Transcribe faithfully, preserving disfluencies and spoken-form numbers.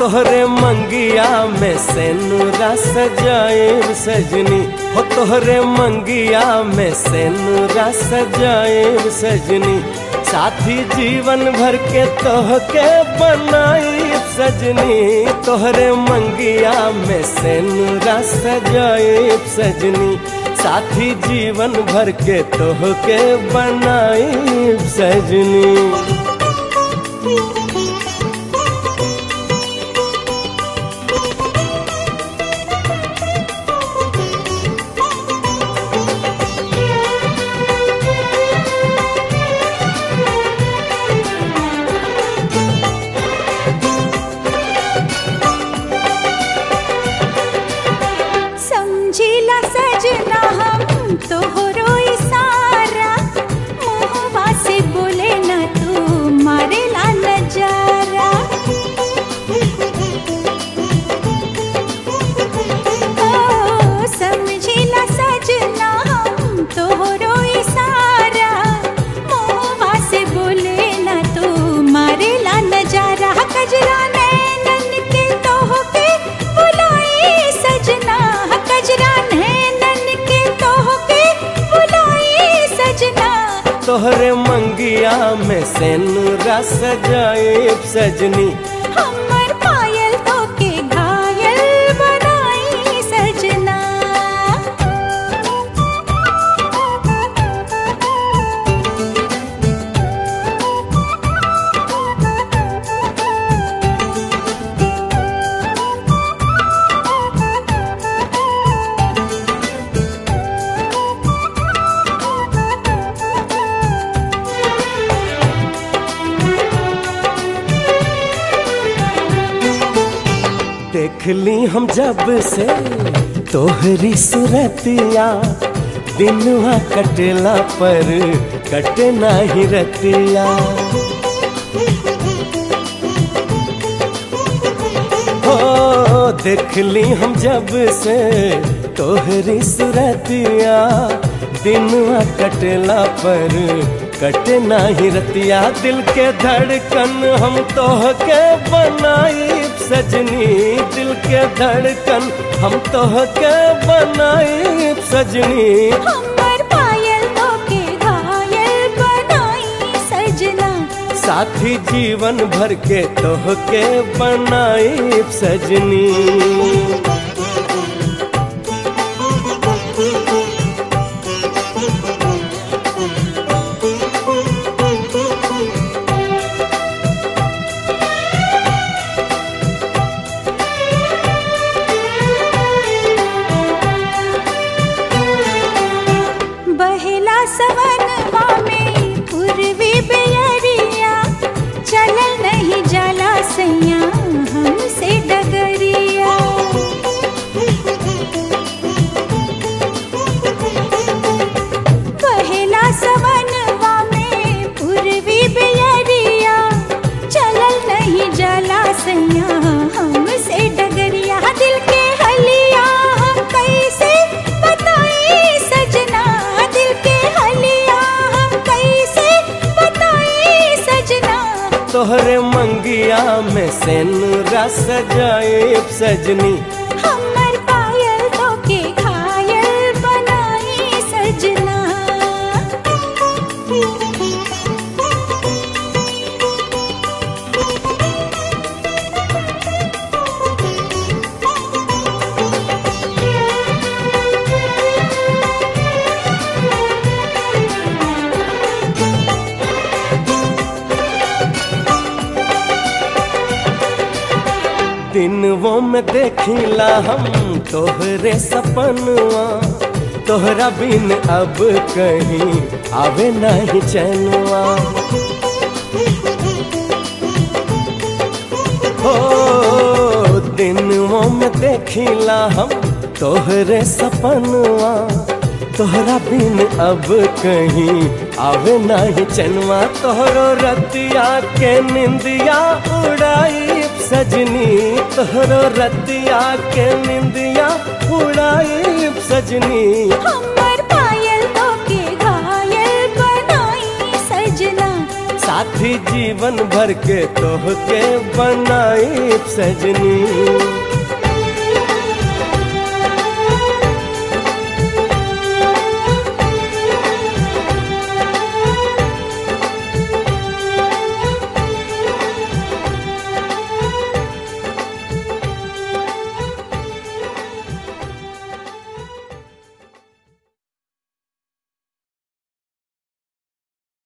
तोहरे मंगिया में सेनुरा सजाए सजनी, हो तोहरे मंगिया में सेनुरा सजाए सजनी, साथी जीवन भर के तोहके बनाई सजनी। तोहरे मंगिया में सेनुरा सजाए सजनी, साथी जीवन भर के तोहके बनाई सजनी। सजना हम तोहरो इशारा, मुहवा से बोले ना तू मारे ला नजारा। ओ समझिला सजना हम तोहरो इशारा, मुहवा से बोले ना तू मारे ला नजारा। कजरा नैनन के तोहके बुलाई सजना, कजरा तोहरे मंगिया में सेनुरा सजाए सजनी, हमर पायल तो के घायल बनाई सजना। देख ली हम जब से तोहरी सूरतिया, दिनवा कटेला पर कटे नाही रतिया। हो देख ली हम जब से तोहरी सूरतिया, दिनवा कटेला पर कटे नाही रतिया। दिल के धड़कन हम तोहके बनाई सजनी, दिल के धड़कन हम तोहके बनाई सजनी। हमर पायल तो के घायल बनाई सजना, साथी जीवन भर के तोहके बनाई सजनी। बहेला सवनवा में पूर्वी बेअरिया, चलल नहीं जाला सैया हमसे डगरिया। बहेला सवनवा में पूर्वी बेअरिया, चलल नहीं जाला सैया हमसे डगरिया। दिल के हलिया हम कैसे बताई सजना, तोहरे मंगिया में सेनुरा सजाए सजनी, हमर पायल तो के घायल बनाई सजना। दिनवों में देखिला हम तोहरे सपनवा, तोहरा बिन अब कहीं आवे नहीं चैनवा। हो दिनवों में देखिला हम तोहरे सपनवा, तोहरा बिन अब कहीं आवे नहीं चैनवा। तोहरो रतिया के निंदिया उड़ाई सजनी, तोहरो रतिया के निंदिया उड़ाई सजनी। हमर पायल तो के घायल बनाई सजना, साथी जीवन भर के तोह के बनाई सजनी।